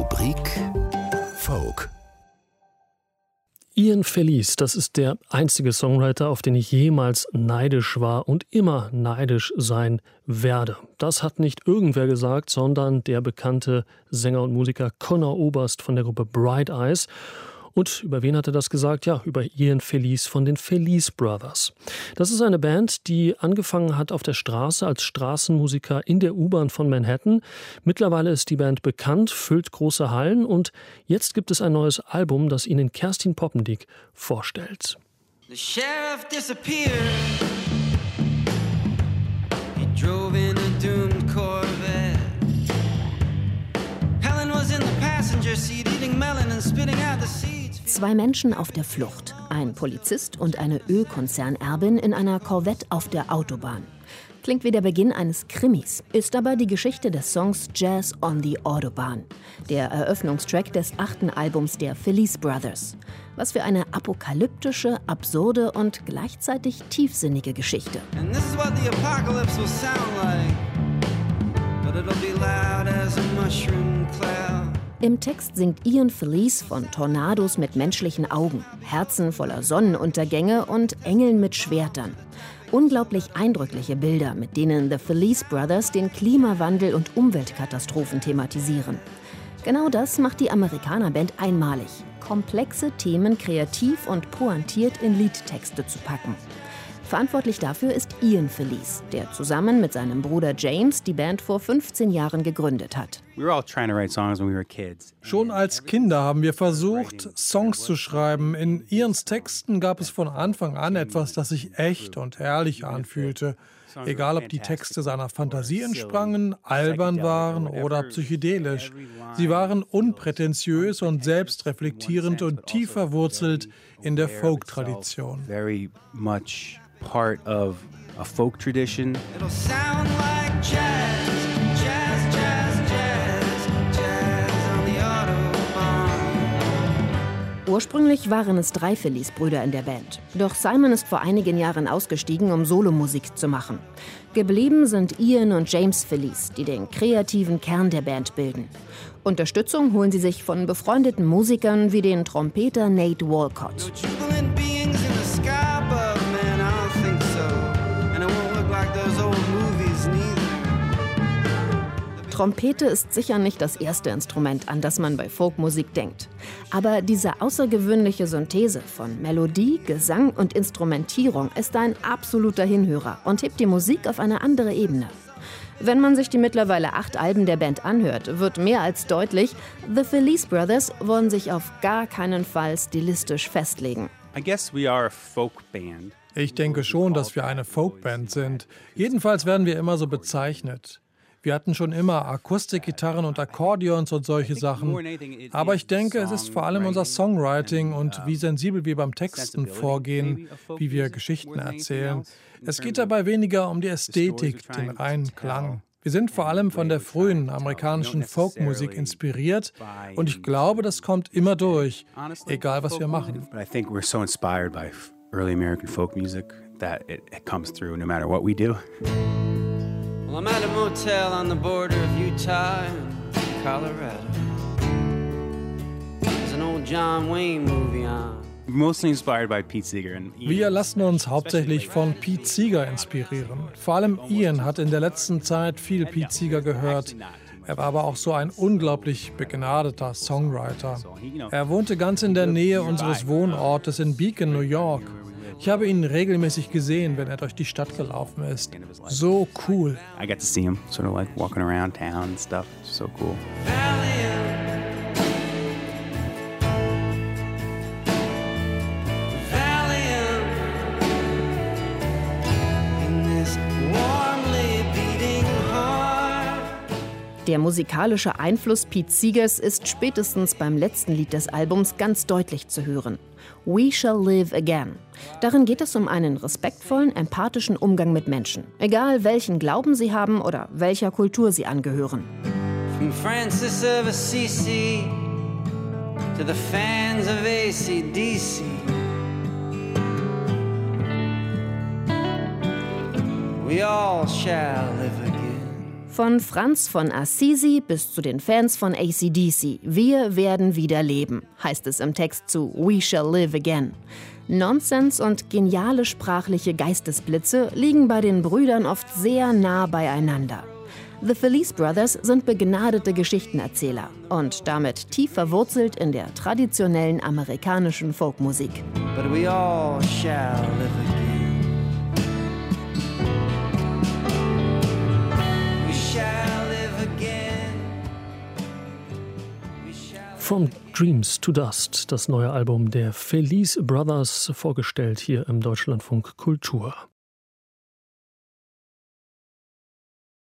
Rubrik Folk. Ian Felice, das ist der einzige Songwriter, auf den ich jemals neidisch war und immer neidisch sein werde. Das hat nicht irgendwer gesagt, sondern der bekannte Sänger und Musiker Conor Oberst von der Gruppe Bright Eyes. Und über wen hat er das gesagt? Ja, über Ian Felice von den Felice Brothers. Das ist eine Band, die angefangen hat auf der Straße als Straßenmusiker in der U-Bahn von Manhattan. Mittlerweile ist die Band bekannt, füllt große Hallen und jetzt gibt es ein neues Album, das Ihnen Kerstin Poppendiek vorstellt. The sheriff disappeared. He drove in a doomed Corvette. Helen was in the passenger seat eating melon and spitting out the seeds. Zwei Menschen auf der Flucht, ein Polizist und eine Ölkonzernerbin in einer Corvette auf der Autobahn. Klingt wie der Beginn eines Krimis, ist aber die Geschichte des Songs Jazz on the Autobahn, der Eröffnungstrack des 8. Albums der Felice Brothers. Was für eine apokalyptische, absurde und gleichzeitig tiefsinnige Geschichte. And this is what the apocalypse will sound like. But it'll be loud as a mushroom cloud. Im Text singt Ian Felice von Tornados mit menschlichen Augen, Herzen voller Sonnenuntergänge und Engeln mit Schwertern. Unglaublich eindrückliche Bilder, mit denen The Felice Brothers den Klimawandel und Umweltkatastrophen thematisieren. Genau das macht die Amerikanerband einmalig, komplexe Themen kreativ und pointiert in Liedtexte zu packen. Verantwortlich dafür ist Ian Felice, der zusammen mit seinem Bruder James die Band vor 15 Jahren gegründet hat. Schon als Kinder haben wir versucht, Songs zu schreiben. In Ians Texten gab es von Anfang an etwas, das sich echt und ehrlich anfühlte. Egal, ob die Texte seiner Fantasie entsprangen, albern waren oder psychedelisch. Sie waren unprätentiös und selbstreflektierend und tief verwurzelt in der Folk-Tradition. Part of a folk tradition. It'll sound like jazz, jazz, jazz, jazz, jazz on the Autobahn. Ursprünglich waren es 3 Felice-Brüder in der Band. Doch Simon ist vor einigen Jahren ausgestiegen, um Solomusik zu machen. Geblieben sind Ian und James Felice, die den kreativen Kern der Band bilden. Unterstützung holen sie sich von befreundeten Musikern wie den Trompeter Nate Walcott. No jubilant beings in the sky above, man, I don't think so. And it won't look like those old movies neither. Trompete ist sicher nicht das erste Instrument, an das man bei Folkmusik denkt. Aber diese außergewöhnliche Synthese von Melodie, Gesang und Instrumentierung ist ein absoluter Hinhörer und hebt die Musik auf eine andere Ebene. Wenn man sich die mittlerweile 8 Alben der Band anhört, wird mehr als deutlich, The Felice Brothers wollen sich auf gar keinen Fall stilistisch festlegen. Ich denke schon, dass wir eine Folkband sind. Jedenfalls werden wir immer so bezeichnet. Wir hatten schon immer Akustikgitarren und Akkordeons und solche Sachen. Aber ich denke, es ist vor allem unser Songwriting und wie sensibel wir beim Texten vorgehen, wie wir Geschichten erzählen. Es geht dabei weniger um die Ästhetik, den reinen Klang. Wir sind vor allem von der frühen amerikanischen Folkmusik inspiriert und ich glaube, das kommt immer durch, egal was wir machen. But I think we're so inspired by early American folk music that it comes through no matter what we do. Well, I'm at a motel on the border of Utah and Colorado. There's an old John Wayne movie on. Mostly inspired by Pete Seeger. Wir lassen uns hauptsächlich von Pete Seeger inspirieren. Vor allem Ian hat in der letzten Zeit viel Pete Seeger gehört. Er war aber auch so ein unglaublich begnadeter Songwriter. Er wohnte ganz in der Nähe unseres Wohnortes in Beacon, New York. Ich habe ihn regelmäßig gesehen, wenn er durch die Stadt gelaufen ist. So cool. I got to see him sort of like walking around town and stuff. So cool. Der musikalische Einfluss Pete Seegers ist spätestens beim letzten Lied des Albums ganz deutlich zu hören. We Shall Live Again. Darin geht es um einen respektvollen, empathischen Umgang mit Menschen. Egal welchen Glauben sie haben oder welcher Kultur sie angehören. From Francis of Assisi to the fans of AC/DC. We all shall live again. Von Franz von Assisi bis zu den Fans von AC/DC. Wir werden wieder leben, heißt es im Text zu We Shall Live Again. Nonsens und geniale sprachliche Geistesblitze liegen bei den Brüdern oft sehr nah beieinander. The Felice Brothers sind begnadete Geschichtenerzähler und damit tief verwurzelt in der traditionellen amerikanischen Folkmusik. But we all shall live again. We shall live again. We shall From Dreams to Dust, das neue Album der Felice Brothers, vorgestellt hier im Deutschlandfunk Kultur.